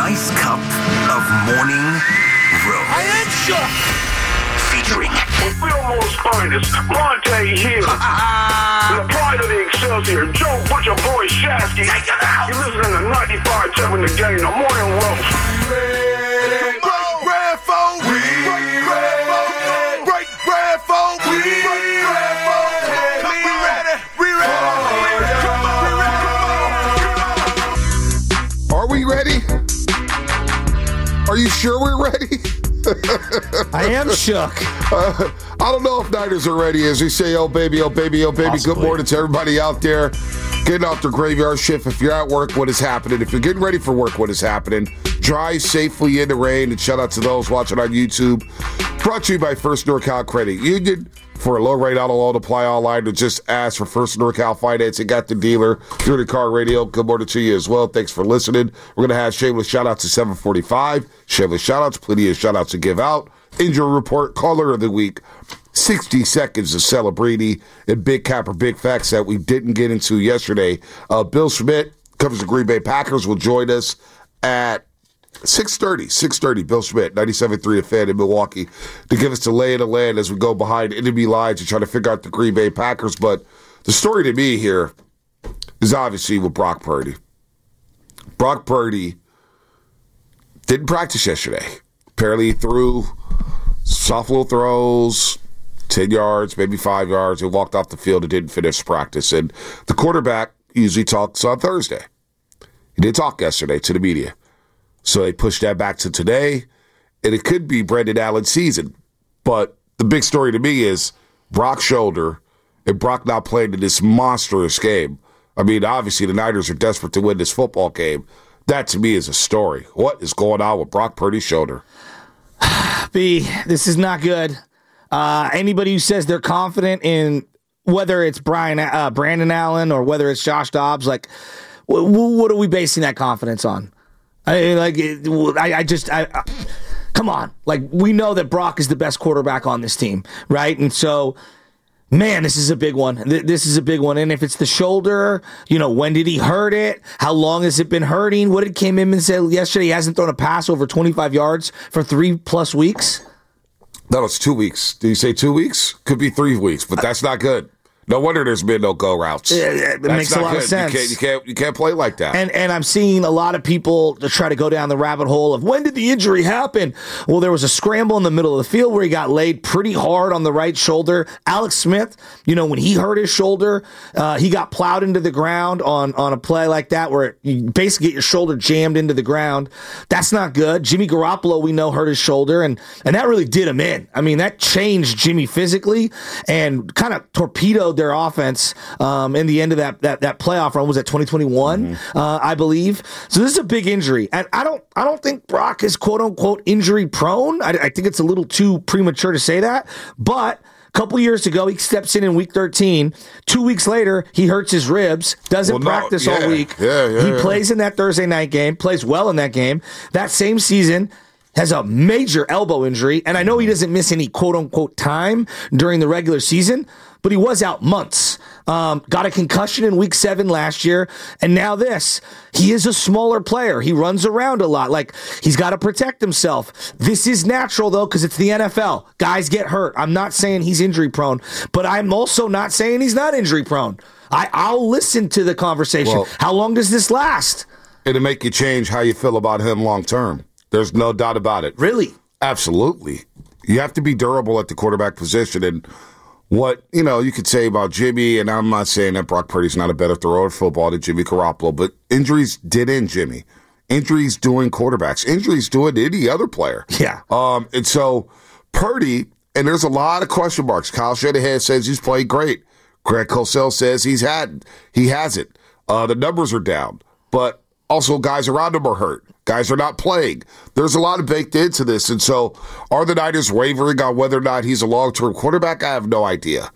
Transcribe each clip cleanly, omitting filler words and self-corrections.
nice cup of morning roast. I am shook. Featuring Fillmore's finest, Monte Hill. The pride of the Excelsior, Joe Butcher Boy Shasky. Take him out. You're listening to 95.7 The Game, the morning roast. Break bread for we. Break bread for we. We ready. We ready. Are we ready? Are you sure we're ready? I am shook. I don't know if Niners are ready. As we say, oh baby, oh baby, oh baby. Possibly. Good morning to everybody out there getting off their graveyard shift. If you're at work, what is happening? If you're getting ready for work, what is happening? Drive safely in the rain. And shout out to those watching on YouTube. Brought to you by First NorCal Credit Union. For a low rate auto loan, apply online or just ask for First NorCal Finance. Got the dealer through the car radio. Good morning to you as well. Thanks for listening. We're going to have shameless shout-outs at 7:45. Shameless shout-outs, plenty of shout-outs to give out. Injury report, caller of the week. 60 seconds of celebrity and big cap or big facts that we didn't get into yesterday. Bill Schmidt, covers the Green Bay Packers, will join us at 6:30, Bill Schmidt, 97.3 Fan in Milwaukee, to give us the lay of the land as we go behind enemy lines and try to figure out the Green Bay Packers. But the story to me here is obviously with Brock Purdy. Brock Purdy didn't practice yesterday. Apparently he threw soft little throws, 10 yards, maybe 5 yards, and walked off the field and didn't finish practice. And the quarterback usually talks on Thursday. He did talk yesterday to the media. So they pushed that back to today, and it could be Brendan Allen's season. But the big story to me is Brock's shoulder and Brock not playing in this monstrous game. I mean, obviously the Niners are desperate to win this football game. That to me is a story. What is going on with Brock Purdy's shoulder? B, this is not good. Anybody who says they're confident in whether it's Brandon Allen or whether it's Josh Dobbs, like, what are we basing that confidence on? Come on. Like, we know that Brock is the best quarterback on this team, right? And so, man, this is a big one. This is a big one. And if it's the shoulder, when did he hurt it? How long has it been hurting? What did Cam Inman say yesterday? He hasn't thrown a pass over 25 yards for 3+ weeks? That was 2 weeks. Did you say 2 weeks? Could be 3 weeks, but that's not good. No wonder there's been no go routes. It makes a lot of sense. You can't play like that. And I'm seeing a lot of people to try to go down the rabbit hole of when did the injury happen? Well, there was a scramble in the middle of the field where he got laid pretty hard on the right shoulder. Alex Smith, when he hurt his shoulder, he got plowed into the ground on a play like that where you basically get your shoulder jammed into the ground. That's not good. Jimmy Garoppolo, we know, hurt his shoulder, and that really did him in. I mean, that changed Jimmy physically and kind of torpedoed their offense in the end of that playoff run. Was that 2021, I believe. So this is a big injury, and I don't think Brock is quote unquote injury prone. I think it's a little too premature to say that, but a couple years ago, he steps in week 13. 2 weeks later, he hurts his ribs, doesn't practice all week. He plays in that Thursday night game, plays well in that game. That same season, has a major elbow injury, and I know he doesn't miss any quote-unquote time during the regular season, but he was out months. Got a concussion in week 7 last year, and now this. He is a smaller player. He runs around a lot. Like, he's got to protect himself. This is natural, though, because it's the NFL. Guys get hurt. I'm not saying he's injury-prone, but I'm also not saying he's not injury-prone. I'll listen to the conversation. Well, how long does this last? It'll make you change how you feel about him long-term. There's no doubt about it. Really? Absolutely. You have to be durable at the quarterback position. And what, you could say about Jimmy, and I'm not saying that Brock Purdy's not a better thrower of football than Jimmy Garoppolo, but injuries did end Jimmy. Injuries doing quarterbacks. Injuries doing any other player. Yeah. And so Purdy, and there's a lot of question marks. Kyle Shanahan says he's played great. Greg Cosell says he hasn't. The numbers are down, but also guys around him are hurt. Guys are not playing. There's a lot of baked into this. And so are the Niners wavering on whether or not he's a long-term quarterback? I have no idea.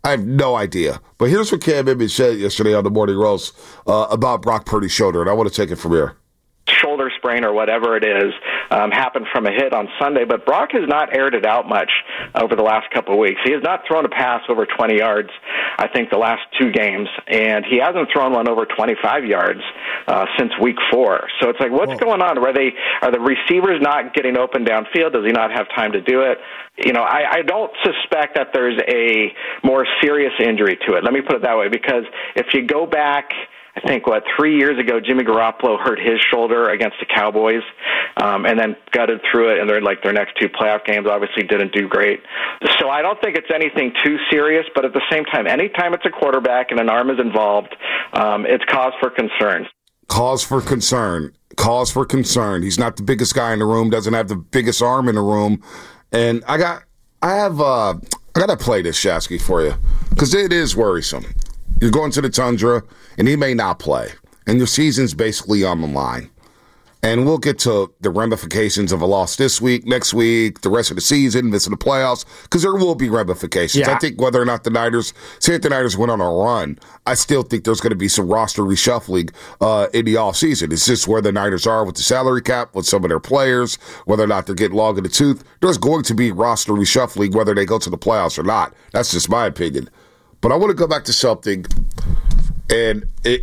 But here's what Cam Inman said yesterday on the Morning Roast about Brock Purdy's shoulder, and I want to take it from here. Shoulder sprain or whatever it is happened from a hit on Sunday, but Brock has not aired it out much over the last couple of weeks. He has not thrown a pass over 20 yards, I think, the last 2 games, and he hasn't thrown one over 25 yards since week 4. So it's like, what's going on? Are the receivers not getting open downfield? Does he not have time to do it? You know, I don't suspect that there's a more serious injury to it. Let me put it that way, because if you go back, I think, 3 years ago, Jimmy Garoppolo hurt his shoulder against the Cowboys, and then gutted through it, and their next 2 playoff games obviously didn't do great. So I don't think it's anything too serious, but at the same time, anytime it's a quarterback and an arm is involved, it's cause for concern. Cause for concern. Cause for concern. He's not the biggest guy in the room, doesn't have the biggest arm in the room. And I got to play this, Shasky, for you, because it is worrisome. You're going to the Tundra, and he may not play, and your season's basically on the line. And we'll get to the ramifications of a loss this week, next week, the rest of the season, missing the playoffs, because there will be ramifications. Yeah. I think whether or not the Niners went on a run, I still think there's going to be some roster reshuffling in the offseason. It's just where the Niners are with the salary cap, with some of their players, whether or not they're getting long in the tooth. There's going to be roster reshuffling whether they go to the playoffs or not. That's just my opinion. But I want to go back to something, and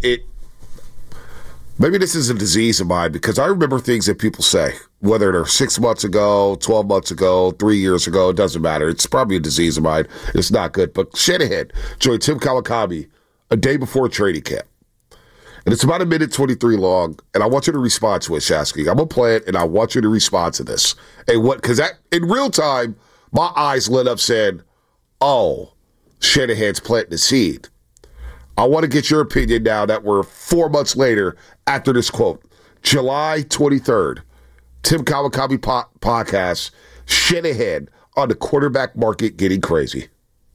maybe this is a disease of mine, because I remember things that people say, whether they're 6 months ago, 12 months ago, 3 years ago, it doesn't matter. It's probably a disease of mine. It's not good. But Shanahan joined Tim Kawakami a day before training camp. And it's about 1:23 long, and I want you to respond to it, Shasky. I'm going to play it, and I want you to respond to this. Because in real time, my eyes lit up saying, oh, Shanahan's planting the seed. I want to get your opinion now that we're 4 months later after this quote. July 23rd, Tim Kawakami podcast, Shanahan on the quarterback market getting crazy.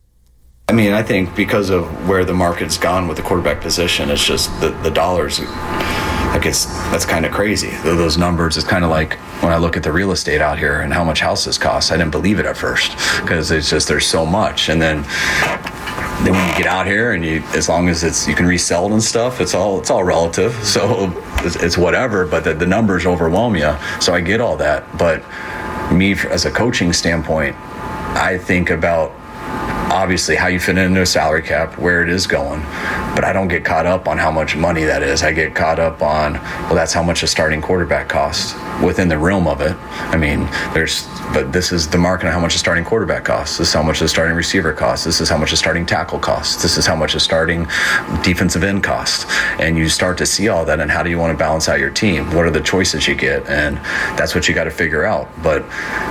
I mean, I think because of where the market's gone with the quarterback position, it's just the dollars. I guess that's kind of crazy. Those numbers, it's kind of like when I look at the real estate out here and how much houses cost. I didn't believe it at first because it's just there's so much. And then when you get out here and as long as you can resell it and stuff, it's all relative. So it's whatever, but the numbers overwhelm you. So I get all that. But me, as a coaching standpoint, I think about obviously how you fit into a salary cap, where it is going, but I don't get caught up on how much money that is. I get caught up on, well, that's how much a starting quarterback costs within the realm of it. I mean, but this is the market on how much a starting quarterback costs. This is how much a starting receiver costs. This is how much a starting tackle costs. This is how much a starting defensive end costs. And you start to see all that, and how do you want to balance out your team? What are the choices you get? And that's what you got to figure out. But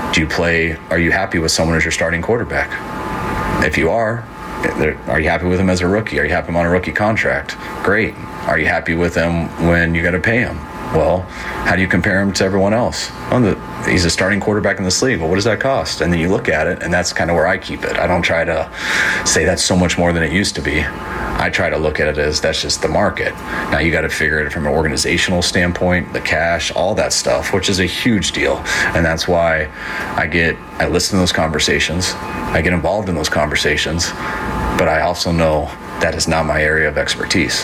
are you happy with someone as your starting quarterback? If you are you happy with him as a rookie? Are you happy with him on a rookie contract? Great. Are you happy with him when you got to pay him? Well, how do you compare him to everyone else? He's a starting quarterback in this league. Well, what does that cost? And then you look at it, and that's kind of where I keep it. I don't try to say that's so much more than it used to be. I try to look at it as that's just the market. Now you got to figure it from an organizational standpoint, the cash, all that stuff, which is a huge deal. And that's why I listen to those conversations. I get involved in those conversations, but I also know that is not my area of expertise.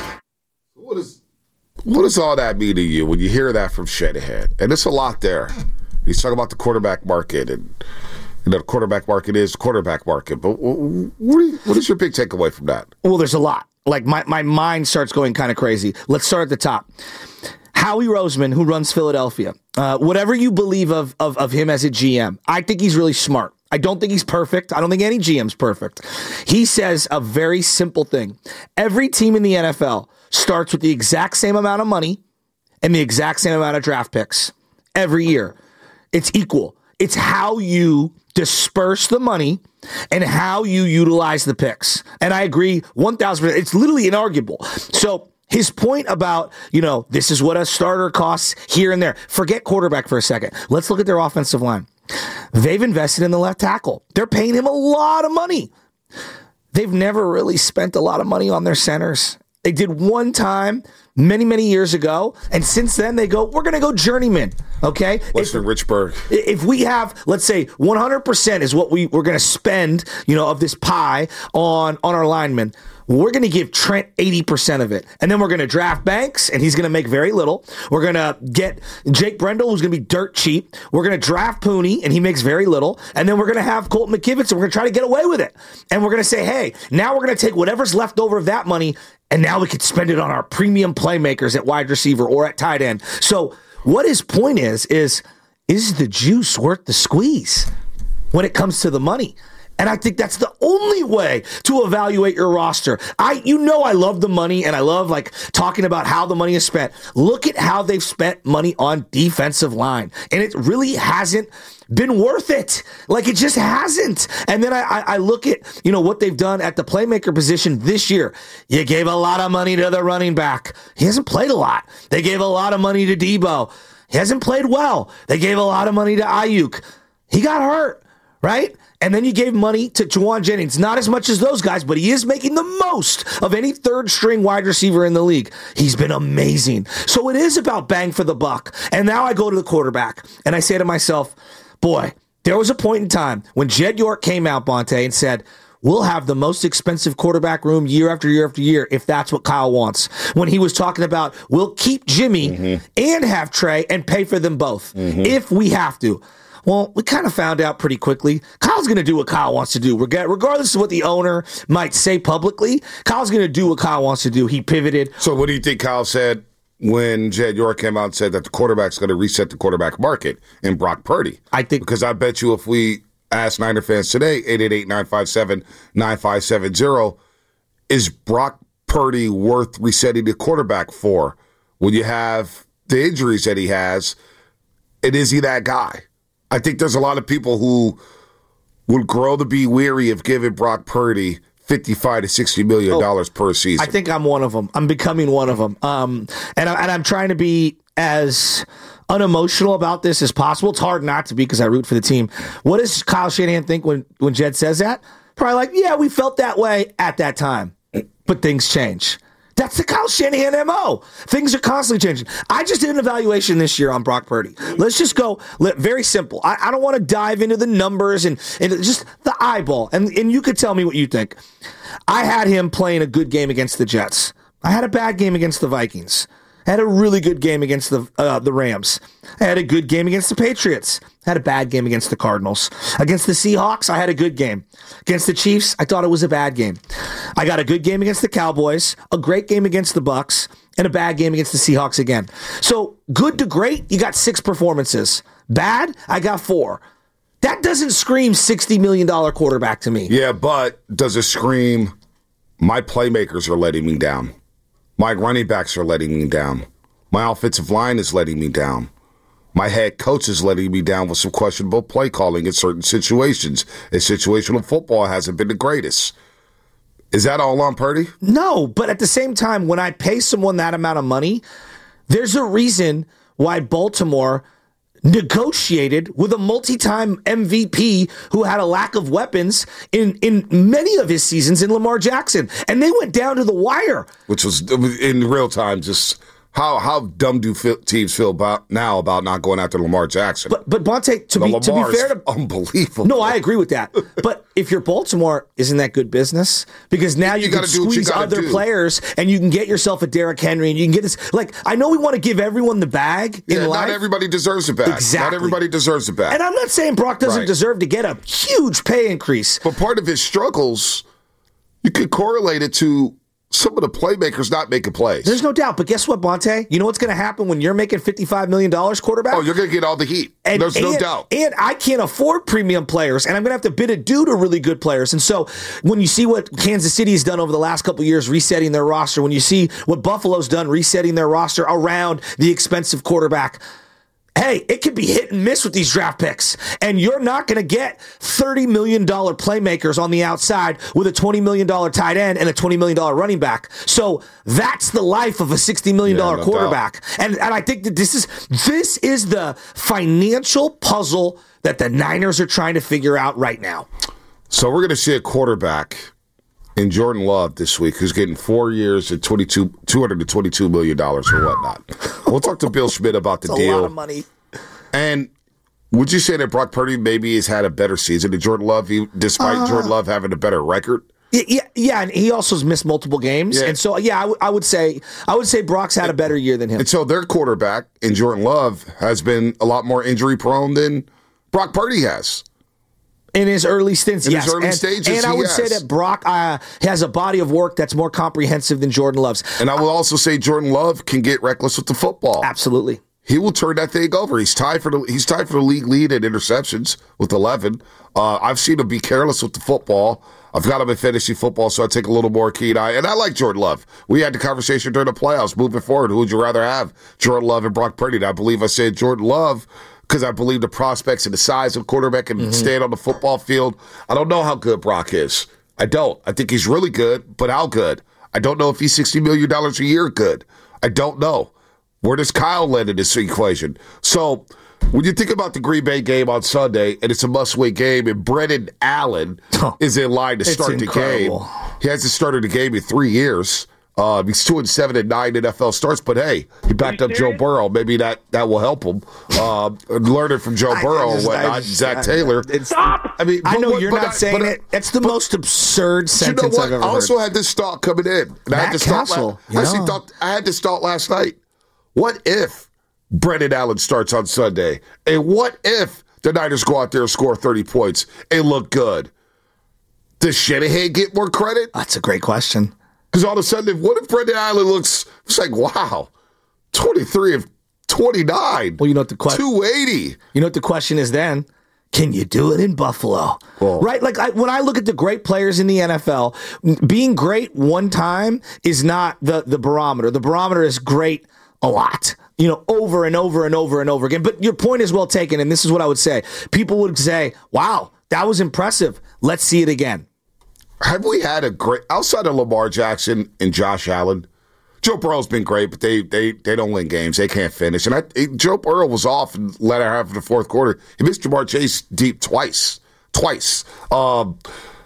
What does all that mean to you when you hear that from Shanahan? And it's a lot there. He's talking about the quarterback market, and the quarterback market is the quarterback market. But what is your big takeaway from that? Well, there's a lot. Like my mind starts going kind of crazy. Let's start at the top. Howie Roseman, who runs Philadelphia, whatever you believe of him as a GM, I think he's really smart. I don't think he's perfect. I don't think any GM's perfect. He says a very simple thing. Every team in the NFL starts with the exact same amount of money and the exact same amount of draft picks every year. It's equal. It's how you disperse the money and how you utilize the picks. And I agree 1,000%. It's literally inarguable. So his point about, this is what a starter costs here and there. Forget quarterback for a second. Let's look at their offensive line. They've invested in the left tackle. They're paying him a lot of money. They've never really spent a lot of money on their centers. They did one time many, many years ago, and since then they go, we're going to go journeyman, okay? Western Richburg. If we have, let's say, 100% is what we're going to spend, of this pie on our linemen, we're going to give Trent 80% of it. And then we're going to draft Banks, and he's going to make very little. We're going to get Jake Brendel, who's going to be dirt cheap. We're going to draft Pooney, and he makes very little. And then we're going to have Colton McKivitz, and we're going to try to get away with it. And we're going to say, hey, now we're going to take whatever's left over of that money, and now we could spend it on our premium playmakers at wide receiver or at tight end. So what his point is the juice worth the squeeze when it comes to the money? And I think that's the only way to evaluate your roster. I love the money, and I love like talking about how the money is spent. Look at how they've spent money on defensive line, and it really hasn't been worth it. Like, it just hasn't. And then I look at, what they've done at the playmaker position this year. You gave a lot of money to the running back. He hasn't played a lot. They gave a lot of money to Debo. He hasn't played well. They gave a lot of money to Ayuk. He got hurt, right? And then you gave money to Juwan Jennings. Not as much as those guys, but he is making the most of any third-string wide receiver in the league. He's been amazing. So it is about bang for the buck. And now I go to the quarterback, and I say to myself, boy, there was a point in time when Jed York came out, Bonte, and said, we'll have the most expensive quarterback room year after year after year if that's what Kyle wants. When he was talking about, we'll keep Jimmy and have Trey and pay for them both if we have to. Well, we kind of found out pretty quickly. Kyle's going to do what Kyle wants to do. Regardless of what the owner might say publicly, Kyle's going to do what Kyle wants to do. He pivoted. So what do you think Kyle said when Jed York came out and said that the quarterback's going to reset the quarterback market in Brock Purdy? Because I bet you if we ask Niner fans today, 888-957-9570, is Brock Purdy worth resetting the quarterback for when you have the injuries that he has, and is he that guy? I think there's a lot of people who would grow to be weary of giving Brock Purdy $55 to $60 million per season. I think I'm one of them. I'm becoming one of them. And I'm trying to be as unemotional about this as possible. It's hard not to be because I root for the team. What does Kyle Shanahan think when Jed says that? Probably like, yeah, we felt that way at that time, but things change. That's the Kyle Shanahan MO. Things are constantly changing. I just did an evaluation this year on Brock Purdy. Let's just go very simple. I don't want to dive into the numbers and just the eyeball. And you could tell me what you think. I had him playing a good game against the Jets. I had a bad game against the Vikings. I had a really good game against the Rams. I had a good game against the Patriots. I had a bad game against the Cardinals. Against the Seahawks, I had a good game. Against the Chiefs, I thought it was a bad game. I got a good game against the Cowboys, a great game against the Bucks, and a bad game against the Seahawks again. So good to great, you got 6 performances. Bad, I got 4. That doesn't scream $60 million quarterback to me. Yeah, but does it scream, my playmakers are letting me down? My running backs are letting me down. My offensive line is letting me down. My head coach is letting me down with some questionable play calling in certain situations. And situational football hasn't been the greatest. Is that all on Purdy? No, but at the same time, when I pay someone that amount of money, there's a reason why Baltimore negotiated with a multi-time MVP who had a lack of weapons in many of his seasons in Lamar Jackson. And they went down to the wire. Which was, in real time, just how dumb do teams feel about not going after Lamar Jackson? But Bonte, to be fair to unbelievable. No, I agree with that. But if you're Baltimore, isn't that good business? Because now you can squeeze other players and you can get yourself a Derrick Henry and you can get this. Like, I know we want to give everyone the bag in life. Not everybody deserves a bag. Exactly. Not everybody deserves a bag. And I'm not saying Brock doesn't deserve to get a huge pay increase. But part of his struggles, you could correlate it to some of the playmakers not making plays. There's no doubt. But guess what, Bonte? You know what's going to happen when you're making $55 million quarterback? Oh, you're going to get all the heat. There's no doubt. And I can't afford premium players, and I'm going to have to bid adieu to really good players. And so when you see what Kansas City has done over the last couple of years, resetting their roster, when you see what Buffalo's done, resetting their roster around the expensive quarterback, hey, it could be hit and miss with these draft picks. And you're not going to get $30 million playmakers on the outside with a $20 million tight end and a $20 million running back. So that's the life of a $60 million quarterback. And I think that this is the financial puzzle that the Niners are trying to figure out right now. So we're going to see a quarterback in Jordan Love this week who's getting 4 years at $222 million or whatnot. We'll talk to Bill Schmidt about the deal. A lot of money. And would you say that Brock Purdy maybe has had a better season than Jordan Love, despite Jordan Love having a better record? Yeah, and he also has missed multiple games, and so I would say Brock's had a better year than him. And so their quarterback in Jordan Love has been a lot more injury prone than Brock Purdy has. In his early stints, yes. His early stages, and I would say that Brock has a body of work that's more comprehensive than Jordan Love's. And I will also say Jordan Love can get reckless with the football. Absolutely. He will turn that thing over. He's tied for the league lead in interceptions with 11. I've seen him be careless with the football. I've got him in fantasy football, so I take a little more keen eye. And I like Jordan Love. We had the conversation during the playoffs. Moving forward, who would you rather have, Jordan Love and Brock Purdy? And I believe I said Jordan Love because I believe the prospects and the size of quarterback and stand on the football field. I don't know how good Brock is. I don't. I think he's really good, but how good? I don't know if he's $60 million a year good. I don't know. Where does Kyle land in this equation? So when you think about the Green Bay game on Sunday, and it's a must-win game, and Brendan Allen is in line to start the game. He hasn't started the game in 3 years. He's 2-7 in 9 NFL starts, but hey, he backed up Joe Burrow. Maybe that will help him. Learning from Joe Burrow and whatnot. Zach Taylor. Stop! I mean, I know you're not saying it. It's the most absurd sentence I've ever heard. I also had this thought coming in. And I had this thought last night. What if Brendan Allen starts on Sunday? And what if the Niners go out there and score 30 points and look good? Does Shanahan get more credit? That's a great question. Because all of a sudden, what if Brendan Allen looks, it's like, wow, 23 of 29. Well, you know what the question 280. You know what the question is then? Can you do it in Buffalo? Well, right? Like when I look at the great players in the NFL, being great one time is not the barometer. The barometer is great a lot, over and over and over and over again. But your point is well taken, and this is what I would say. People would say, wow, that was impressive. Let's see it again. Have we had a great, outside of Lamar Jackson and Josh Allen, Joe Burrow's been great, but they don't win games. They can't finish. And Joe Burrow was off in the latter half of the fourth quarter. He missed Jamar Chase deep twice. There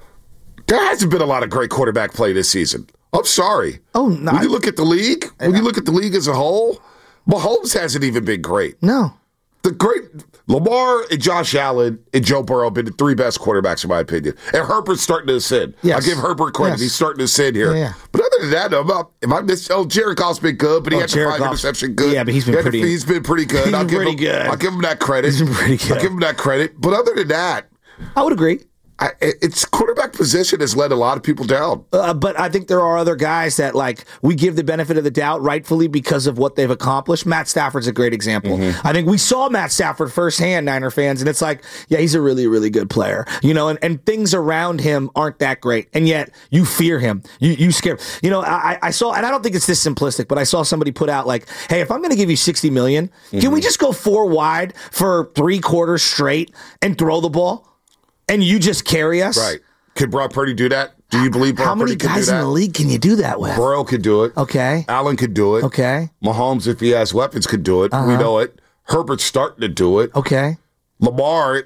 hasn't been a lot of great quarterback play this season. I'm sorry. Oh, no. When you look at the league, as a whole, Mahomes hasn't even been great. No. The great Lamar and Josh Allen and Joe Burrow have been the three best quarterbacks, in my opinion. And Herbert's starting to ascend. Yes. I give Herbert credit. Yes. He's starting to ascend here. Yeah. But other than that, Jared Goff's been good, but he had the 5 interception good. Yeah, but he's been pretty good. I'll give him that credit. He's been pretty good. I'll give him that credit. But other than that, I would agree. Its quarterback position has let a lot of people down. But I think there are other guys that we give the benefit of the doubt rightfully because of what they've accomplished. Matt Stafford's a great example. I think we saw Matt Stafford firsthand, Niner fans, and it's like, yeah, he's a really, really good player. And things around him aren't that great. And yet you fear him. You scare. I saw, and I don't think it's this simplistic, but I saw somebody put out hey, if I'm going to give you $60 million, can we just go 4 wide for 3 quarters straight and throw the ball? And you just carry us? Right. Could Brock Purdy do that? Do you believe Brock Purdy could do that? How many guys in the league can you do that with? Burrow could do it. Okay. Allen could do it. Okay. Mahomes, if he has weapons, could do it. We know it. Herbert's starting to do it. Okay. Lamar,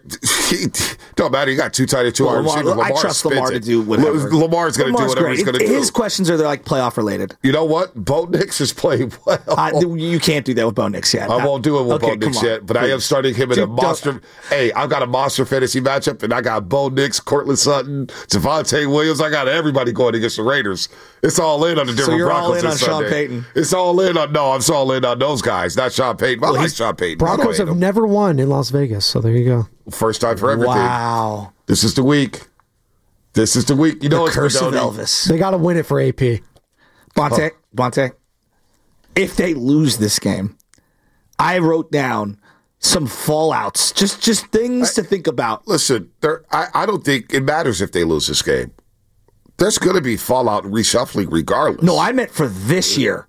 don't matter. He got 2 tight end, 2 wide receivers. I trust Lamar to do whatever. Lamar's going to do whatever he's going to do. His questions are playoff related. You know what? Bo Nix is playing well. You can't do that with Bo Nix yet. I won't do it with Bo Nix yet, but I am starting him in a monster. Hey, I've got a monster fantasy matchup, and I got Bo Nix, Cortland Sutton, Javonte Williams. I got everybody going against the Raiders. It's all in on the Denver Broncos this Sunday. Sean Payton. It's all in on I'm all in on those guys, not Sean Payton. I like Sean Payton. Broncos have never won in Las Vegas, so there you go. First time for everything. Wow. This is the week. You know it's curse of Elvis. They got to win it for AP. Bonte, if they lose this game, I wrote down some fallouts, just things to think about. Listen, I don't think it matters if they lose this game. There's going to be fallout and reshuffling regardless. No, I meant for this year.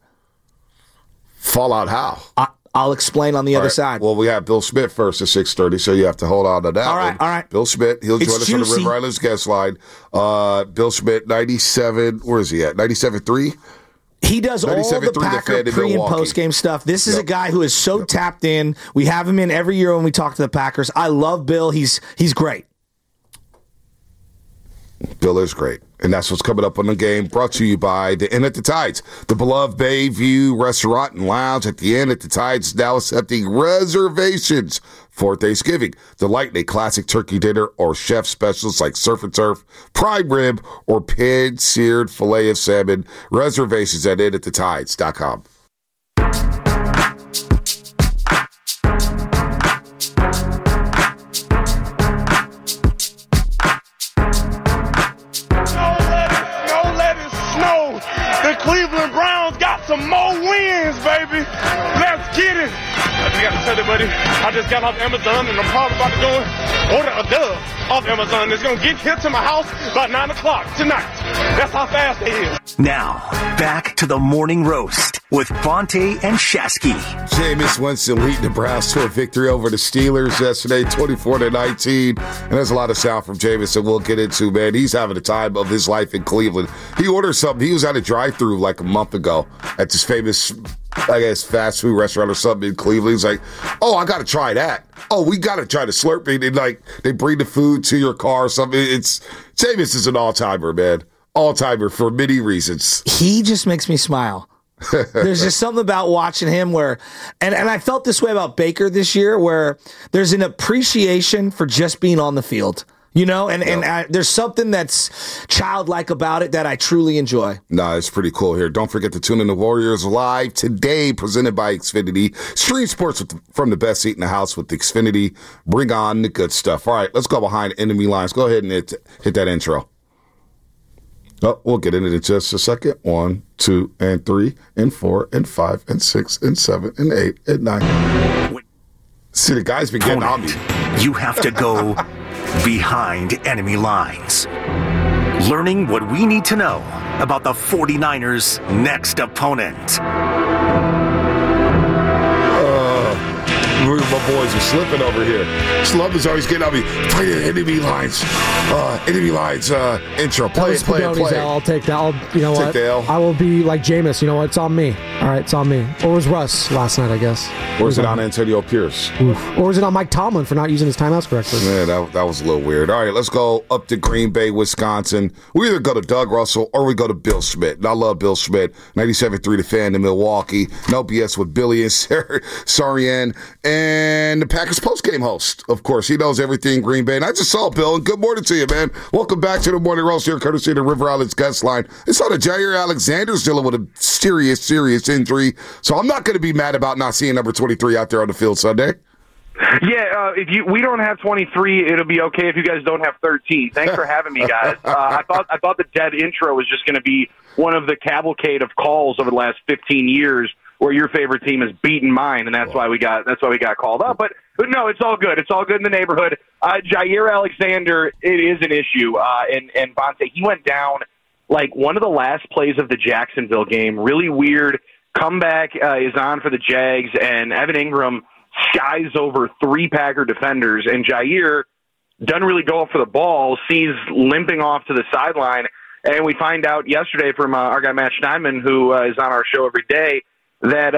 Fallout how? I'll explain on the other side. Well, we have Bill Schmidt first at 6:30, so you have to hold on to that. All right. Bill Schmidt, he'll join us on the River Islands guest line. Bill Schmidt, 97, where is he at? 97.3? He does all the Packer pre- and post-game stuff. This is a guy who is so tapped in. We have him in every year when we talk to the Packers. I love Bill. He's great. Bill is great. And that's what's coming up on the game, brought to you by the Inn at the Tides, the beloved Bayview Restaurant and Lounge at the Inn at the Tides, now accepting reservations for Thanksgiving. Delight in a classic turkey dinner or chef specials like surf and turf, prime rib, or pan-seared filet of salmon. Reservations at innatthetides.com. Cleveland Browns got some more wins, baby. Let's get it. I just got to tell you, buddy, I just got off Amazon, and I'm probably about to go order a dub off Amazon. It's going to get here to my house by 9 o'clock tonight. That's how fast it is. Now, back to the morning roast with Fonte and Shasky. Jameis Winston leading the Browns to a victory over the Steelers yesterday, 24-19. And there's a lot of sound from Jameis that we'll get into, man. He's having the time of his life in Cleveland. He ordered something. He was at a drive-thru like a month ago at this famous, I guess, fast food restaurant or something in Cleveland. He's like, oh, I got to try that. Oh, we got to try the Slurpee. And like, they bring the food to your car or something. Jameis is an all-timer, man. All-timer for many reasons. He just makes me smile. There's just something about watching him where, and I felt this way about Baker this year, where there's an appreciation for just being on the field. You know, and there's something that's childlike about it that I truly enjoy. Nah, it's pretty cool here. Don't forget to tune in to Warriors Live today, presented by Xfinity. Stream sports from the best seat in the house with Xfinity. Bring on the good stuff. All right, let's go behind enemy lines. Go ahead and hit that intro. Oh, we'll get into it in just a second. 1, 2, and 3, and 4, and 5, and 6, and 7, and 8, and 9. See, the guy's been getting on me. You have to go behind enemy lines. Learning what we need to know about the 49ers' next opponent. My boys are slipping over here. Slub is always getting on me. Play the enemy lines. Intro. Play it. I'll take that. You know Take what? the L. I will be like Jameis. You know what? It's on me. All right, it's on me. Or was Russ last night, I guess. Or is it on Antonio Pierce? Oof. Or is it on Mike Tomlin for not using his timeouts correctly? Yeah, that was a little weird. All right, let's go up to Green Bay, Wisconsin. We either go to Doug Russell or we go to Bill Schmidt. And I love Bill Schmidt. 97.3 The Fan in Milwaukee. No BS with Billy and Sarian. And the Packers postgame host, of course. He knows everything Green Bay. And I just saw Bill, and good morning to you, man. Welcome back to the Morning Roast here, courtesy of the River Islands guest line. It's on Jair Alexander's dealing with a serious injury. So I'm not going to be mad about not seeing number 23 out there on the field Sunday. Yeah, we don't have 23, it'll be okay if you guys don't have 13. Thanks for having me, guys. I thought the dead intro was just going to be one of the cavalcade of calls over the last 15 years where your favorite team has beaten mine, and that's why we got called up. But no, it's all good. It's all good in the neighborhood. Jair Alexander, it is an issue. And Bonte, he went down like one of the last plays of the Jacksonville game. Really weird. Comeback is on for the Jags, and Evan Ingram skies over 3 Packer defenders, and Jair doesn't really go up for the ball, sees limping off to the sideline, and we find out yesterday from our guy Matt Steinman, who is on our show every day, that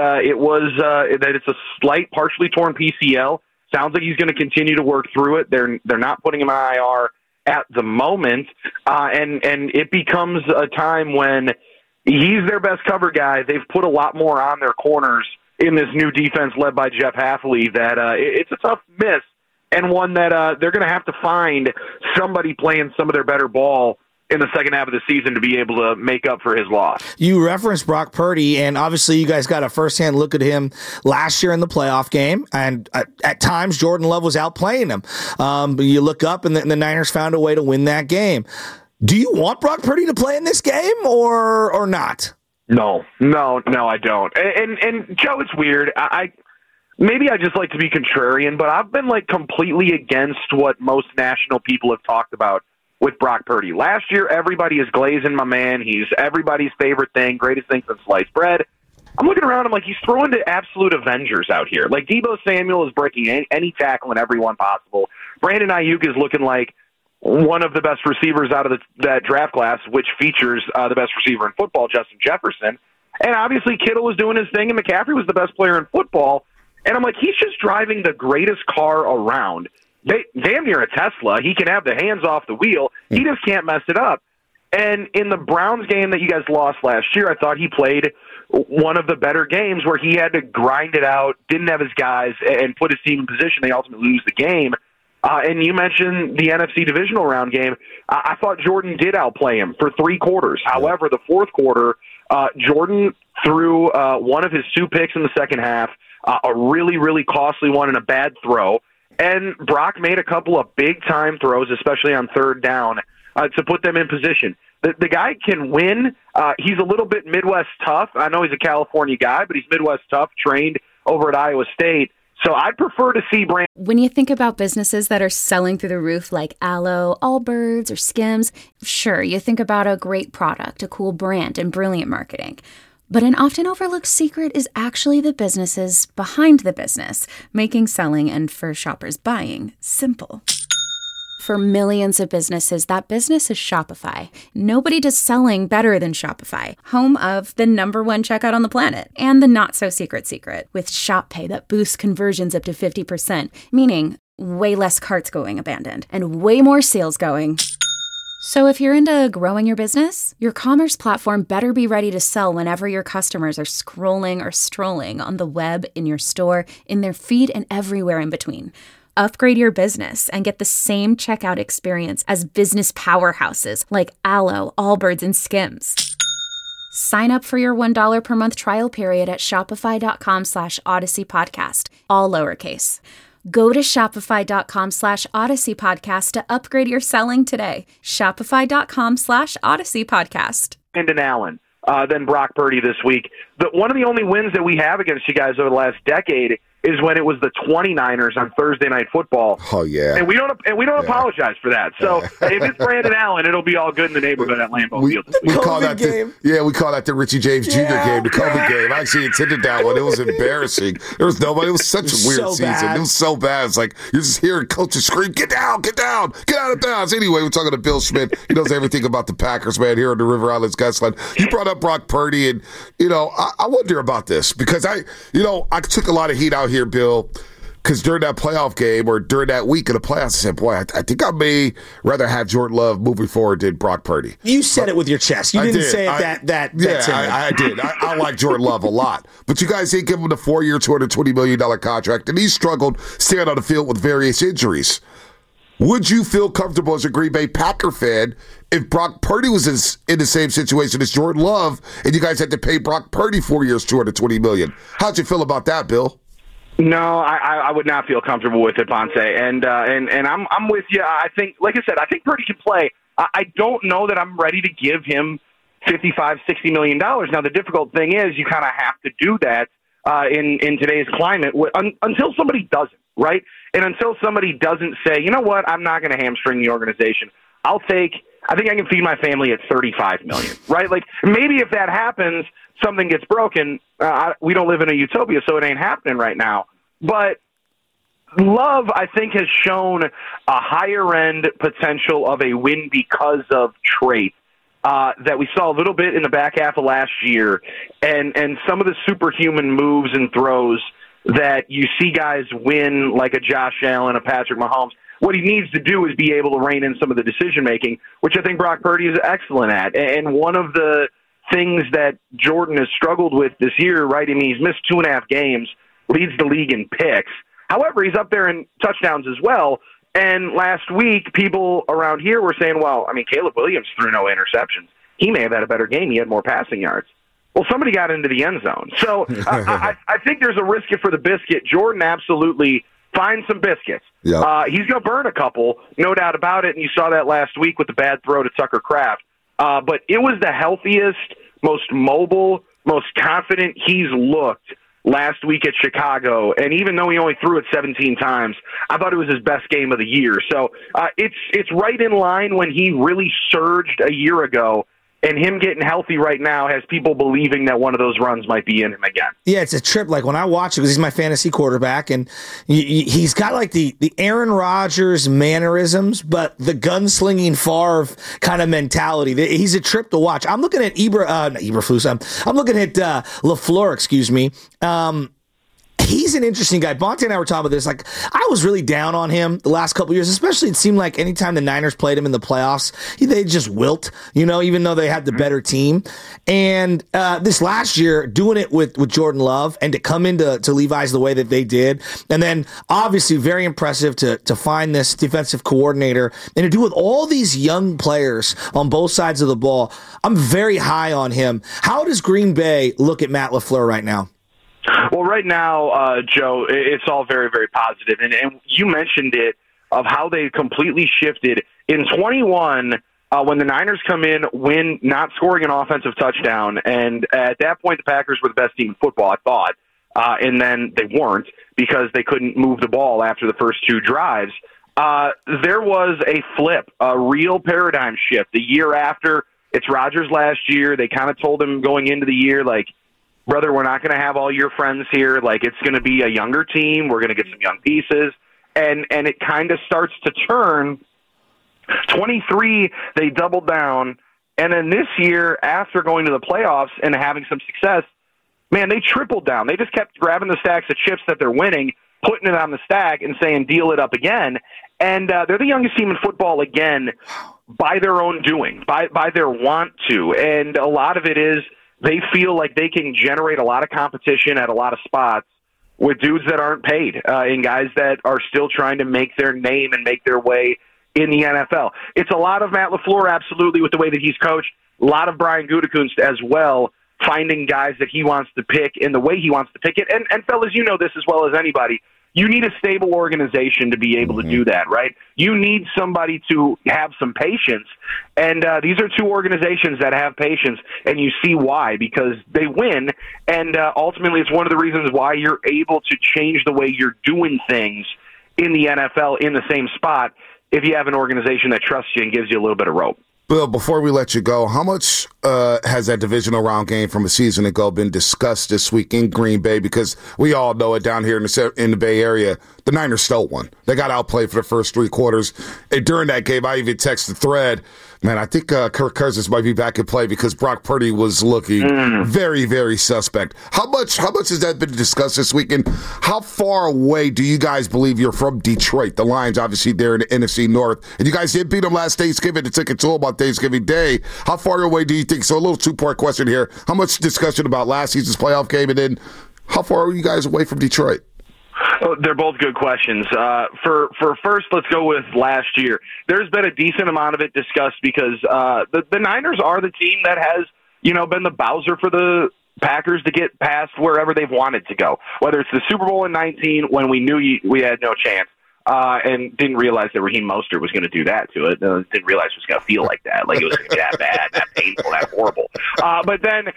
it's a slight, partially torn PCL. Sounds like he's going to continue to work through it. They're not putting him on IR at the moment, and it becomes a time when he's their best cover guy. They've put a lot more on their corners in this new defense led by Jeff Hafley that it's a tough miss, and one that they're going to have to find somebody playing some of their better ball in the second half of the season to be able to make up for his loss. You referenced Brock Purdy, and obviously you guys got a firsthand look at him last year in the playoff game, and at times Jordan Love was outplaying him. But you look up, and the Niners found a way to win that game. Do you want Brock Purdy to play in this game or not? No, I don't. And Joe, it's weird. Maybe I just like to be contrarian, but I've been like completely against what most national people have talked about with Brock Purdy. Last year, everybody is glazing my man. He's everybody's favorite thing, greatest thing since sliced bread. I'm looking around, I'm like, he's throwing to absolute Avengers out here. Like, Deebo Samuel is breaking any tackle and everyone possible. Brandon Ayuk is looking like one of the best receivers out of that draft class, which features the best receiver in football, Justin Jefferson. And obviously, Kittle was doing his thing, and McCaffrey was the best player in football. And I'm like, he's just driving the greatest car around. damn near a Tesla. He can have the hands off the wheel. He just can't mess it up. And in the Browns game that you guys lost last year, I thought he played one of the better games where he had to grind it out, didn't have his guys, and put his team in position. They ultimately lose the game. And you mentioned the NFC divisional round game. I thought Jordan did outplay him for 3 quarters. However, the fourth quarter, Jordan threw one of his 2 picks in the second half, a really, really costly one and a bad throw. And Brock made a couple of big-time throws, especially on third down, to put them in position. The guy can win. He's a little bit Midwest tough. I know he's a California guy, but he's Midwest tough, trained over at Iowa State. So I'd prefer to see Brandon. When you think about businesses that are selling through the roof like Aloe, Allbirds, or Skims, sure, you think about a great product, a cool brand, and brilliant marketing. But an often overlooked secret is actually the businesses behind the business, making selling and, for shoppers, buying simple. For millions of businesses, that business is Shopify. Nobody does selling better than Shopify, home of the #1 checkout on the planet, and the not-so-secret secret, with Shop Pay that boosts conversions up to 50%, meaning way less carts going abandoned, and way more sales going. So if you're into growing your business, your commerce platform better be ready to sell whenever your customers are scrolling or strolling on the web, in your store, in their feed, and everywhere in between. Upgrade your business and get the same checkout experience as business powerhouses like Aloe, Allbirds, and Skims. Sign up for your $1 per month trial period at shopify.com/Odyssey Podcast, all lowercase. Go to shopify.com/Odyssey Podcast to upgrade your selling today. Shopify.com/Odyssey Podcast. Brandon Allen, then Brock Purdy this week. One of the only wins that we have against you guys over the last decade is when it was the 29ers on Thursday Night Football. Oh, yeah. And we don't apologize for that. So if it's Brandon Allen, it'll be all good in the neighborhood at Lambeau Field. We call that we call that the Richie James Jr. game, the COVID game. I actually attended that one. It was embarrassing. There was nobody. It was such a weird season. Bad. It was so bad. It's like you're just hearing coaches scream, "Get down, get down, get out of bounds." Anyway, we're talking to Bill Schmidt. He knows everything about the Packers, man, here on the River Islands Guest Line. You brought up Brock Purdy, and I wonder about this because I took a lot of heat out here, Bill. Because during that playoff game or during that week of the playoffs, I said, boy, I think I may rather have Jordan Love moving forward than Brock Purdy. You said it with your chest. You didn't say it that I did. I like Jordan Love a lot. But you guys didn't give him the 4-year, $220 million contract, and he struggled staying on the field with various injuries. Would you feel comfortable as a Green Bay Packer fan if Brock Purdy was in the same situation as Jordan Love and you guys had to pay Brock Purdy 4 years, $220 million? How'd you feel about that, Bill? No, I would not feel comfortable with it, Ponce, and I'm with you. I think, like I said, I think Purdy can play. I don't know that I'm ready to give him $55-60 million. Now, the difficult thing is you kind of have to do that in today's climate until somebody doesn't, right? And until somebody doesn't say, you know what, I'm not going to hamstring the organization. I think I can feed my family at $35 million, right? Like maybe if that happens, something gets broken. We don't live in a utopia, so it ain't happening right now. But Love, I think, has shown a higher-end potential of a win because of traits that we saw a little bit in the back half of last year, and some of the superhuman moves and throws that you see guys win, like a Josh Allen, a Patrick Mahomes. What he needs to do is be able to rein in some of the decision-making, which I think Brock Purdy is excellent at. And one of the things that Jordan has struggled with this year, right? I mean, he's missed 2.5 games, leads the league in picks. However, he's up there in touchdowns as well. And last week, people around here were saying, well, I mean, Caleb Williams threw no interceptions. He may have had a better game. He had more passing yards. Well, somebody got into the end zone. So I think there's a risk for the biscuit. Jordan absolutely finds some biscuits. Yep. He's going to burn a couple, no doubt about it, and you saw that last week with the bad throw to Tucker Kraft. But it was the healthiest, most mobile, most confident he's looked last week at Chicago. And even though he only threw it 17 times, I thought it was his best game of the year. So it's right in line when he really surged a year ago. And him getting healthy right now has people believing that one of those runs might be in him again. Yeah, it's a trip. Like when I watch it, because he's my fantasy quarterback, and he's got like the Aaron Rodgers mannerisms, but the gunslinging Favre kind of mentality. He's a trip to watch. I'm looking at I'm looking at LaFleur, excuse me. He's an interesting guy. Bonte and I were talking about this. Like, I was really down on him the last couple of years, especially it seemed like anytime the Niners played him in the playoffs, they just wilt, even though they had the better team. And this last year, doing it with Jordan Love and to come into Levi's the way that they did, and then obviously very impressive to find this defensive coordinator and to do it with all these young players on both sides of the ball. I'm very high on him. How does Green Bay look at Matt LaFleur right now? Well, right now, Joe, it's all very, very positive. And you mentioned it, of how they completely shifted. In 21, when the Niners come in, win, not scoring an offensive touchdown, and at that point, the Packers were the best team in football, I thought. And then they weren't because they couldn't move the ball after the first two drives. There was a flip, a real paradigm shift. The year after, it's Rodgers last year. They kind of told him going into the year, like, brother, we're not going to have all your friends here. Like, it's going to be a younger team. We're going to get some young pieces. And it kind of starts to turn. 23, they doubled down. And then this year, after going to the playoffs and having some success, man, they tripled down. They just kept grabbing the stacks of chips that they're winning, putting it on the stack and saying, deal it up again. And they're the youngest team in football again by their own doing, by their want to. And a lot of it is, they feel like they can generate a lot of competition at a lot of spots with dudes that aren't paid and guys that are still trying to make their name and make their way in the NFL. It's a lot of Matt LaFleur, absolutely, with the way that he's coached. A lot of Brian Gutekunst as well, finding guys that he wants to pick in the way he wants to pick it. And fellas, you know this as well as anybody. You need a stable organization to be able to do that, right? You need somebody to have some patience. And these are two organizations that have patience, and you see why, because they win. And ultimately, it's one of the reasons why you're able to change the way you're doing things in the NFL in the same spot if you have an organization that trusts you and gives you a little bit of rope. Bill, before we let you go, how much has that divisional round game from a season ago been discussed this week in Green Bay? Because we all know it down here in the Bay Area, the Niners stole one. They got outplayed for the first three quarters. And during that game, I even texted the thread, man, I think Kirk Cousins might be back in play because Brock Purdy was looking very, very suspect. How much has that been discussed this weekend? How far away do you guys believe you're from Detroit? The Lions, obviously, they're in the NFC North. And you guys did beat them last Thanksgiving. It took a toll on Thanksgiving Day. How far away do you think? So a little two-part question here. How much discussion about last season's playoff game? And then how far are you guys away from Detroit? Oh, they're both good questions. For first, let's go with last year. There's been a decent amount of it discussed because the Niners are the team that has, been the Bowser for the Packers to get past wherever they've wanted to go. Whether it's the Super Bowl in 19 when we knew we had no chance and didn't realize that Raheem Mostert was going to do that to it. Didn't realize it was going to feel like that. Like it was going to be that bad, that painful, that horrible. But then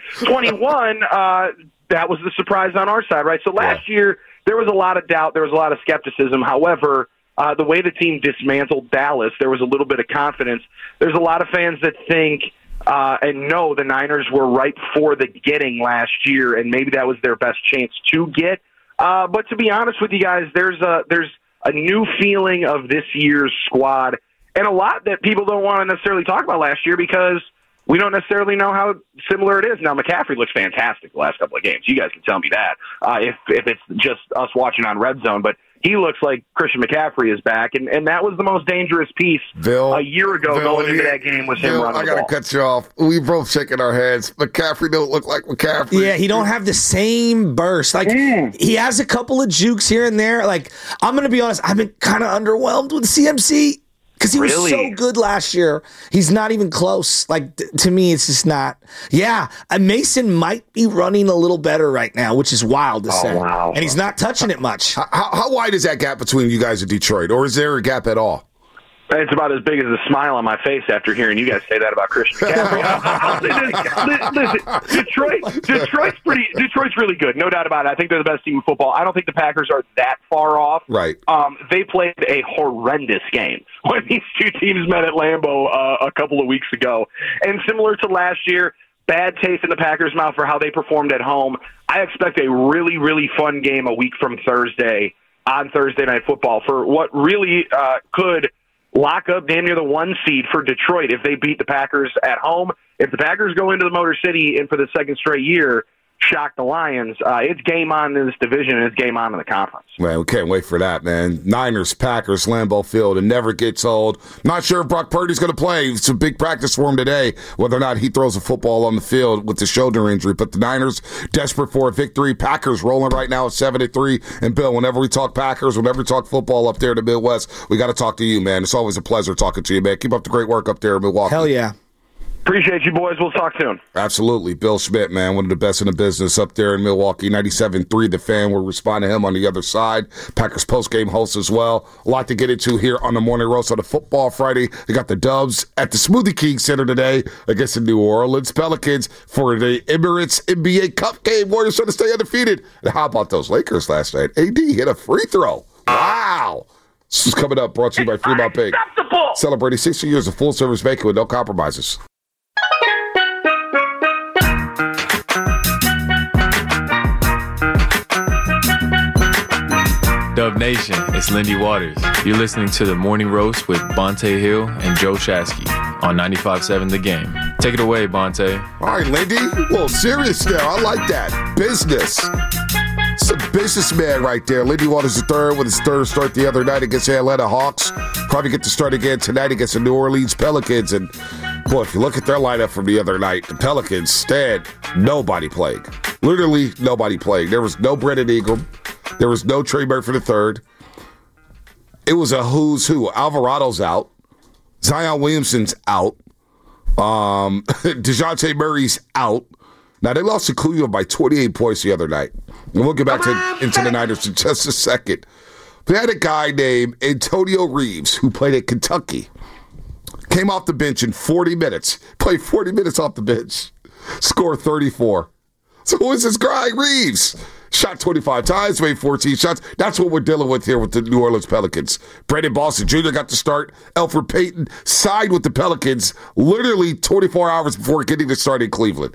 21, that was the surprise on our side, right? So last year, there was a lot of doubt. There was a lot of skepticism. However, the way the team dismantled Dallas, there was a little bit of confidence. There's a lot of fans that think and know the Niners were ripe for the getting last year, and maybe that was their best chance to get. But to be honest with you guys, there's a new feeling of this year's squad, and a lot that people don't want to necessarily talk about last year because we don't necessarily know how similar it is. Now, McCaffrey looks fantastic the last couple of games. You guys can tell me that if it's just us watching on Red Zone. But he looks like Christian McCaffrey is back, and that was the most dangerous piece a year ago going into that game was him running the ball. I got to cut you off. We both shaking our heads. McCaffrey don't look like McCaffrey. Yeah, he don't have the same burst. Like, he has a couple of jukes here and there. Like, I'm going to be honest, I've been kind of underwhelmed with CMC. Because he was so good last year. He's not even close. Like, to me, it's just not. Yeah, Mason might be running a little better right now, which is wild to say. Wow. And he's not touching it much. How wide is that gap between you guys and Detroit? Or is there a gap at all? It's about as big as a smile on my face after hearing you guys say that about Christian McCaffrey. Listen, Detroit's really good, no doubt about it. I think they're the best team in football. I don't think the Packers are that far off. Right. They played a horrendous game when these two teams met at Lambeau a couple of weeks ago. And similar to last year, bad taste in the Packers' mouth for how they performed at home. I expect a really, really fun game a week from Thursday on Thursday Night Football for what really could lock up damn near the 1 seed for Detroit if they beat the Packers at home. If the Packers go into the Motor City and for the second straight year shock the Lions, it's game on in this division and it's game on in the conference. Man, we can't wait for that, man. Niners, Packers, Lambeau Field. It never gets old. Not sure if Brock Purdy's going to play. It's a big practice for him today, whether or not he throws a football on the field with the shoulder injury. But the Niners, desperate for a victory. Packers rolling right now at 7-3. And, Bill, whenever we talk Packers, whenever we talk football up there in the Midwest, we got to talk to you, man. It's always a pleasure talking to you, man. Keep up the great work up there in Milwaukee. Hell yeah. Appreciate you, boys. We'll talk soon. Absolutely. Bill Schmidt, man, one of the best in the business up there in Milwaukee. 97.3, The Fan. We'll respond to him on the other side. Packers postgame host as well. A lot to get into here on the Morning Roast on a Football Friday. They got the Dubs at the Smoothie King Center today against the New Orleans Pelicans for the Emirates NBA Cup game. Warriors trying to stay undefeated. And how about those Lakers last night? AD hit a free throw. Wow. This is coming up, brought to you by Fremont Bank. Celebrating 60 years of full-service banking with no compromises. Dub Nation, it's Lindy Waters. You're listening to The Morning Roast with Bonte Hill and Joe Shasky on 95.7 The Game. Take it away, Bonte. All right, Lindy. Well, serious now. I like that. Business. It's a businessman right there. Lindy Waters III with his third start the other night against the Atlanta Hawks. Probably get to start again tonight against the New Orleans Pelicans. And, boy, if you look at their lineup from the other night, the Pelicans, instead, nobody played. Literally nobody played. There was no Brandon Ingram. There was no Trey Murphy III. It was a who's who. Alvarado's out. Zion Williamson's out. DeJounte Murray's out. Now, they lost to Cleveland by 28 points the other night. And we'll get back into the Niners in just a second. They had a guy named Antonio Reeves who played at Kentucky. Came off the bench in 40 minutes. Played 40 minutes off the bench. Scored 34. So who is this guy, Reeves? Shot 25 times, made 14 shots. That's what we're dealing with here with the New Orleans Pelicans. Brandon Boston Jr. got to start. Elfrid Payton signed with the Pelicans literally 24 hours before getting to start in Cleveland.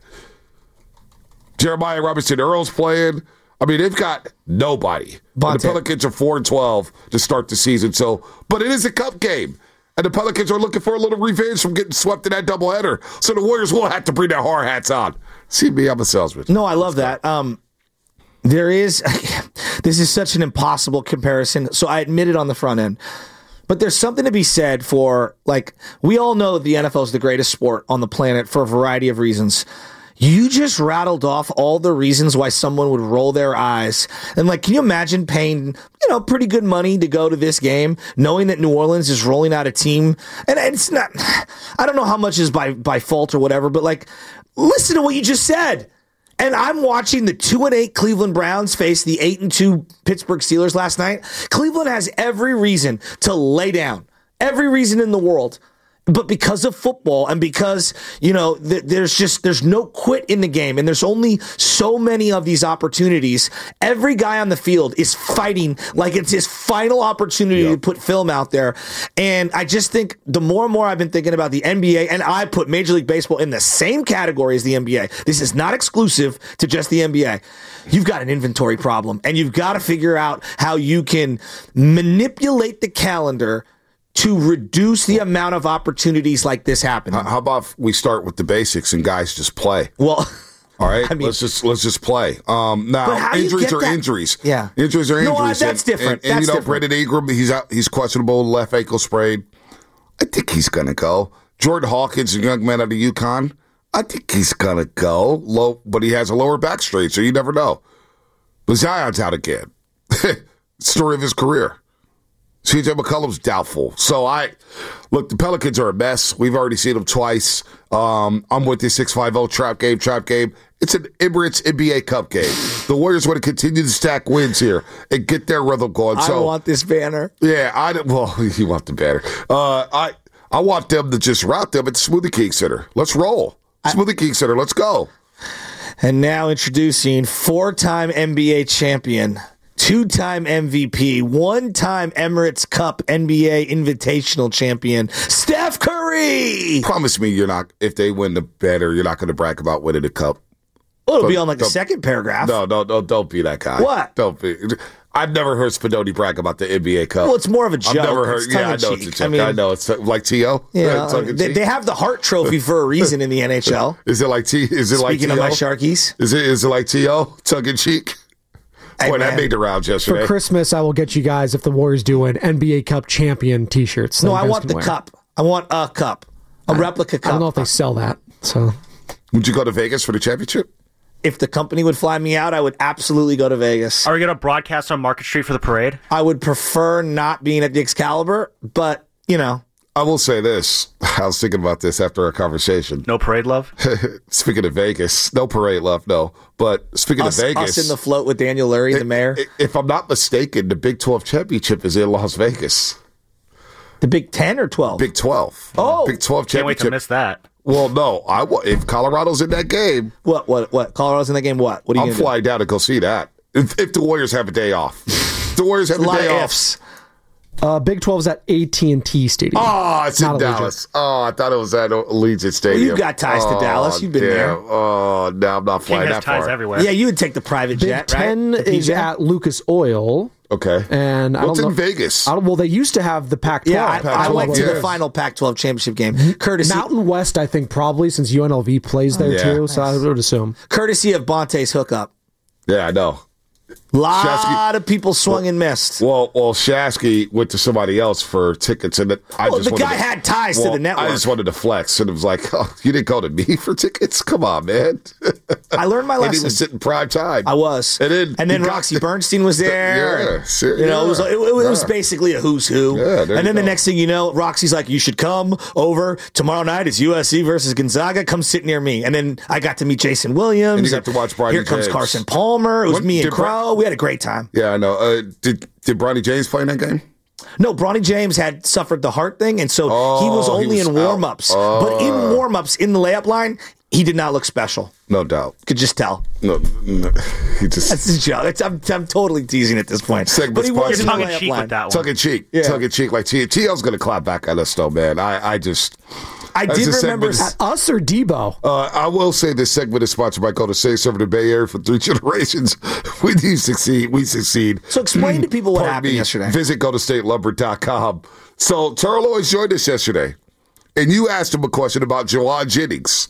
Jeremiah Robinson Earl's playing. I mean, they've got nobody. The Pelicans are 4-12 to start the season. But it is a cup game. And the Pelicans are looking for a little revenge from getting swept in that doubleheader. So the Warriors will have to bring their hard hats on. See me, I'm a salesman. No, I love that. This is such an impossible comparison. So I admit it on the front end. But there's something to be said for, like, we all know that the NFL is the greatest sport on the planet for a variety of reasons. You just rattled off all the reasons why someone would roll their eyes. And, like, can you imagine paying, pretty good money to go to this game, knowing that New Orleans is rolling out a team? And it's not, I don't know how much is by fault or whatever, but, like, listen to what you just said. And I'm watching the 2-8 Cleveland Browns face the 8-2 Pittsburgh Steelers last night. Cleveland has every reason to lay down. Every reason in the world. But because of football and because, there's no quit in the game and there's only so many of these opportunities, every guy on the field is fighting like it's his final opportunity to put film out there. And I just think the more and more I've been thinking about the NBA, and I put Major League Baseball in the same category as the NBA. This is not exclusive to just the NBA. You've got an inventory problem and you've got to figure out how you can manipulate the calendar to reduce the amount of opportunities like this happening. How about we start with the basics and guys just play? Well, all right, let's just play. Now, injuries are injuries. Yeah, injuries are injuries. No, that's different. And Brandon Ingram, he's out. He's questionable, left ankle sprain. I think he's gonna go. Jordan Hawkins, a young man out of UConn. I think he's gonna go. But he has a lower back strain, so you never know. But Zion's out again. Story of his career. CJ McCollum's doubtful. So the Pelicans are a mess. We've already seen them twice. I'm with the 650 trap game. It's an Emirates NBA Cup game. The Warriors want to continue to stack wins here and get their rhythm going. I want this banner. Yeah, you want the banner. I want them to just route them at the Smoothie King Center. Let's roll. Smoothie King Center, let's go. And now introducing 4-time NBA champion, 2-time MVP, 1-time Emirates Cup NBA Invitational champion, Steph Curry. Promise me if they win the banner, you're not going to brag about winning the cup. Well, it'll be on the second paragraph. No, don't be that guy. What? Don't be. I've never heard Spadoni brag about the NBA Cup. Well, it's more of a joke. I've never heard. It's I know it's a tongue-in-cheek. joke. I know it's like T.O. Yeah, they have the Hart Trophy for a reason in the NHL. Is it like T? Is it like Speaking T.O.? of my Sharkies, is it like T.O. tongue in cheek? Boy, that made the rounds yesterday. For Christmas, I will get you guys, if the Warriors do an NBA Cup champion T-shirts. No, I want the cup. I want a cup, a replica cup. I don't know if they sell that. So, would you go to Vegas for the championship? If the company would fly me out, I would absolutely go to Vegas. Are we going to broadcast on Market Street for the parade? I would prefer not being at the Excalibur, but, you know. I will say this. I was thinking about this after our conversation. No parade love? Speaking of Vegas, no parade love, no. But speaking of Vegas. Us in the float with Daniel Lurie, the mayor. If I'm not mistaken, the Big 12 championship is in Las Vegas. The Big 10 or 12? Big 12. Oh. Big 12 championship. Can't wait to miss that. Well, no. If Colorado's in that game. What? Colorado's in that game, what? What are you I'm flying down to go see that. If the Warriors have a day off. If the Warriors have a day off. Ifs. Big 12's at AT&T Stadium. Oh, it's in Dallas. Oh, I thought it was at Allegiant Stadium. Well, you've got ties to Dallas. You've been there. Oh, now I'm not flying that far. Ties everywhere. Yeah, you would take the private jet, Big 10 right? is at Lucas Oil. Okay. And what's in Vegas? Well, they used to have the Pac-12. Yeah, I went to the final Pac-12 championship game. Courtesy Mountain West, I think, probably, since UNLV plays there too. So I would assume. Courtesy of Bonte's hookup. Yeah, I know. Lot of people swung and missed. Well, Shasky went to somebody else for tickets, and the guy had ties to the network. I just wanted to flex, and it was like, oh, you didn't go to me for tickets? Come on, man. I learned my lesson. And he was sitting prime time. I was. And then Roxy Bernstein was there. It was basically a who's who. Yeah, and then the next thing you know, Roxy's like, you should come over tomorrow night. It's USC versus Gonzaga. Come sit near me. And then I got to meet Jason Williams. And you got to watch Bronny Here comes James. Carson Palmer. It was me and Crow. We had a great time. Yeah, I know. Did Bronny James play in that game? No, Bronny James had suffered the heart thing, and so he was only in warm-ups. But in warm-ups, in the layup line, he did not look special. No doubt. Could just tell. No, he just... That's his joke. I'm totally teasing at this point. But he was in the layup line. With that one. Tongue-in-cheek. Yeah. Tongue-in-cheek. Like, T.O.'s going to clap back at us, though, man. I did remember at us or Debo. I will say this segment is sponsored by Golden State, serving the Bay Area for 3 generations. When you succeed, we succeed. So explain to people what happened yesterday. Visit GoldenStateLumber.com. So Terrell Owens joined us yesterday, and you asked him a question about Juwan Jennings.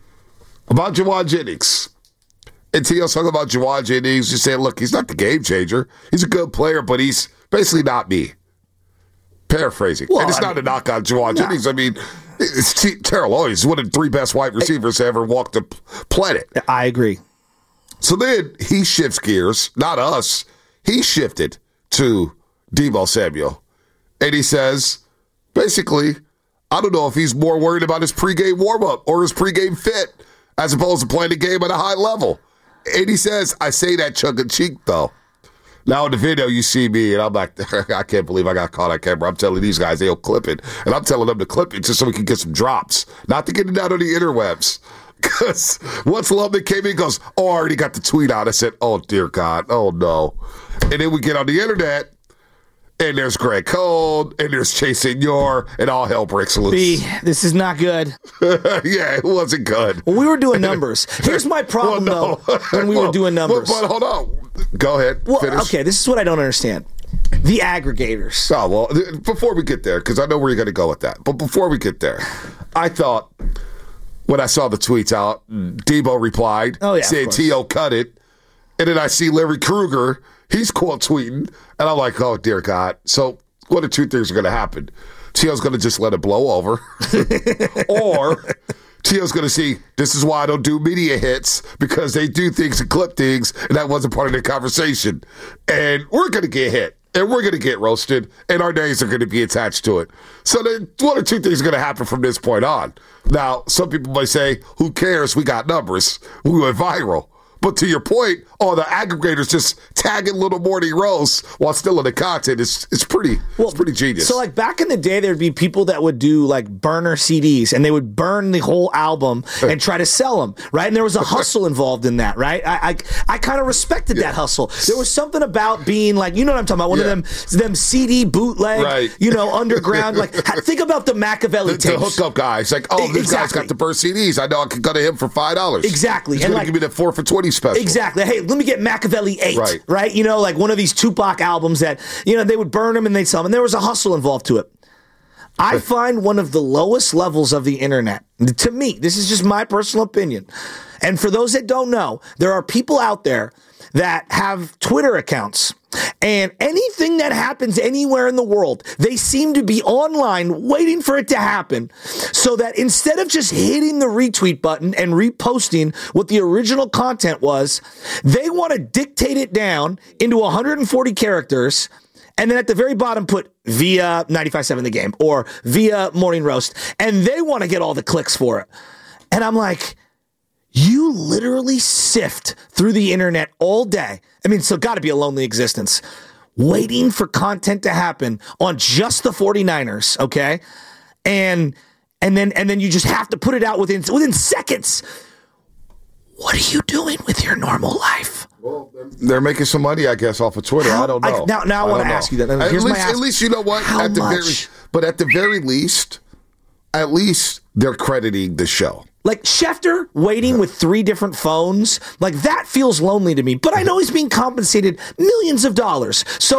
And T.O.'s talking about Juwan Jennings. You saying, look, he's not the game changer. He's a good player, but he's basically not me. Paraphrasing. Well, and it's not a knock on Juwan Jennings. I mean, Terrell Owens is one of the 3 best wide receivers to ever walk the planet. I agree. So then he shifts gears, not us. He shifted to Deebo Samuel. And he says, basically, I don't know if he's more worried about his pregame warm-up or his pregame fit as opposed to playing the game at a high level. And he says, I say that tongue-in-cheek, though. Now in the video, you see me, and I'm like, I can't believe I got caught on camera. I'm telling these guys they'll clip it. And I'm telling them to clip it just so we can get some drops. Not to get it out on the interwebs. Because once Lubman came in, he goes, I already got the tweet out. I said, oh, dear God. Oh, no. And then we get on the internet, and there's Greg Cole, and there's Chase Senior, and all hell breaks loose. B, this is not good. Yeah, it wasn't good. Well, we were doing numbers. Here's my problem, though, when we were doing numbers. But hold on. Go ahead. Finish. Okay, this is what I don't understand. The aggregators. Oh, well, before we get there, because I know where you're going to go with that. But before we get there, I thought when I saw the tweets out, Debo replied, saying T.O. cut it. And then I see Larry Krueger, he's quote tweeting. And I'm like, oh, dear God. So one of 2 things are going to happen. T.O.'s going to just let it blow over. Or T.O.'s going to see, this is why I don't do media hits, because they do things and clip things, and that wasn't part of the conversation. And we're going to get hit, and we're going to get roasted, and our names are going to be attached to it. So then 1 or 2 things are going to happen from this point on. Now, some people might say, who cares? We got numbers. We went viral. But to your point, all the aggregators just tagging little Morty Rose while still in the content it's pretty genius. So like back in the day, there'd be people that would do like burner CDs and they would burn the whole album and try to sell them, right? And there was a hustle involved in that, right? I kind of respected that hustle. There was something about being like, you know what I'm talking about, one of them CD bootleg, underground. Like think about the Machiavelli tapes. The hookup guys, like, this guy's got the burst CDs. I know I can go to him for $5. Exactly. He's going to give me the 4 for $20 special. Exactly. Hey, let me get Machiavelli 8, right? You know, like one of these Tupac albums that, you know, they would burn them and they'd sell them. And there was a hustle involved to it. I find one of the lowest levels of the internet, to me, this is just my personal opinion. And for those that don't know, there are people out there that have Twitter accounts, and anything that happens anywhere in the world, they seem to be online waiting for it to happen, so that instead of just hitting the retweet button and reposting what the original content was, they want to dictate it down into 140 characters, and then at the very bottom put via 95.7 The Game or via Morning Roast, and they want to get all the clicks for it. And I'm like, you literally sift through the internet all day. I mean, so got to be a lonely existence, waiting for content to happen on just the 49ers, okay? And then you just have to put it out within seconds. What are you doing with your normal life? Well, they're making some money, I guess, off of Twitter. I don't know. Now I want to ask you that. At least you know what? How much? But at the very least, they're crediting the show. Like Schefter waiting with 3 different phones, like that feels lonely to me. But I know he's being compensated millions of dollars. So